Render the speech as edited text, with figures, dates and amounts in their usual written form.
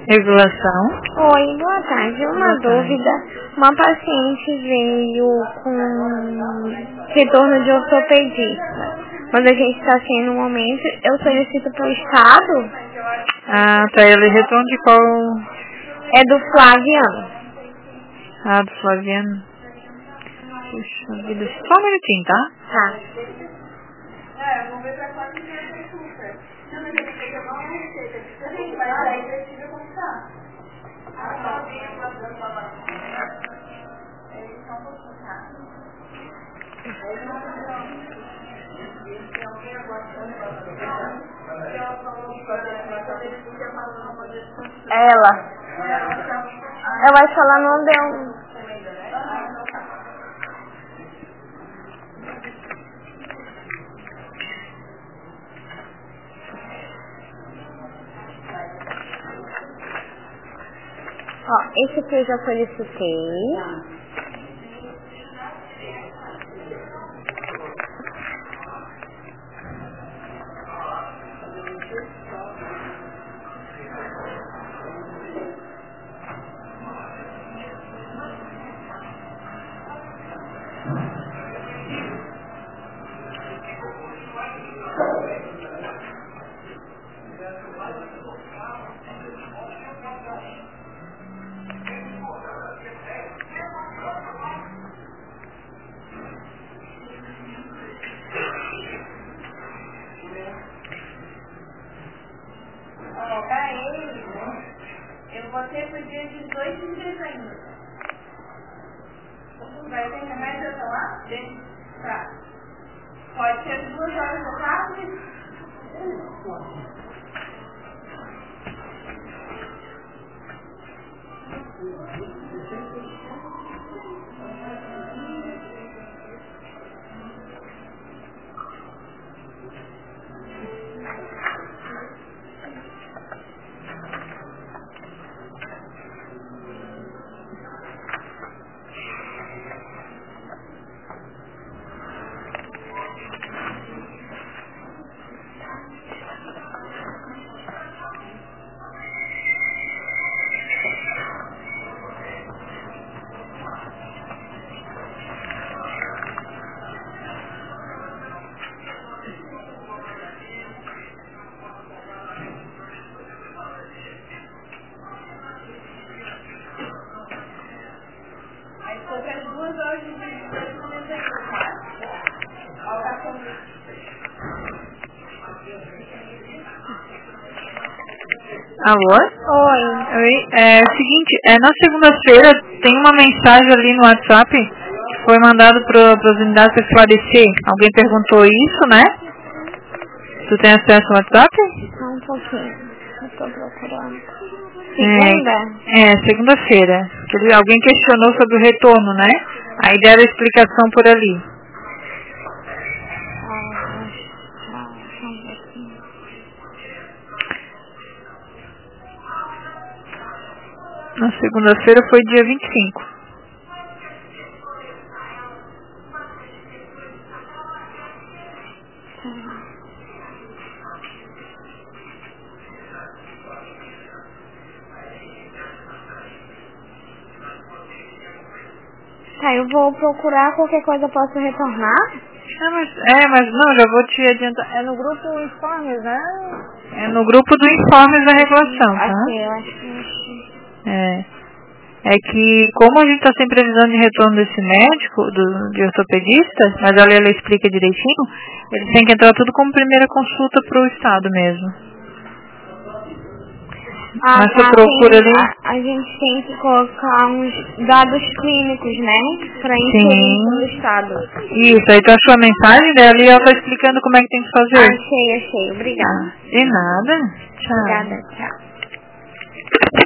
Regulação. Oi, boa tarde. Uma dúvida. Uma paciente veio com retorno de ortopedista, mas a gente está sem no momento. Eu solicito para o Estado. Ah, tá. Ele retorno de qual? É do Flaviano. Ah, do Flaviano. Puxa vida. Só um minutinho, tá? Tá. Vamos ver pra quanto que é a super. Não, mas ele pegou uma receita. Você vai lá e decide como tá. Eu acho que ela não deu. Ó, esse aqui eu já solicitei. Eu vou ter pro dia 18 de dezembro. Vai ter mais até lá? Tá. Pode ser 2 horas da tarde? Alô? Oi. Oi. É o seguinte, na segunda-feira tem uma mensagem ali no WhatsApp que foi mandado para as unidades para esclarecer. Alguém perguntou isso, né? Tu tem acesso ao WhatsApp? Um pouquinho. Eu tô procurando. Segunda-feira. Alguém questionou sobre o retorno, né? Aí deram a explicação por ali. Na segunda-feira foi dia 25. Tá, eu vou procurar, qualquer coisa eu posso retornar? Mas não, já vou te adiantar. É no grupo Informes, né? É no grupo do Informes da Regulação, tá? Eu acho que... É que, como a gente está sem previsão de retorno desse médico, de ortopedista, mas ela explica direitinho, eles têm que entrar tudo como primeira consulta para o Estado mesmo. Mas você procura ali... A gente tem que colocar uns dados clínicos, né? Para inserir no Estado. Isso, aí tu achou a mensagem dela e ela está explicando como é que tem que fazer. Achei. Obrigada. De nada. Tchau. Obrigada, tchau.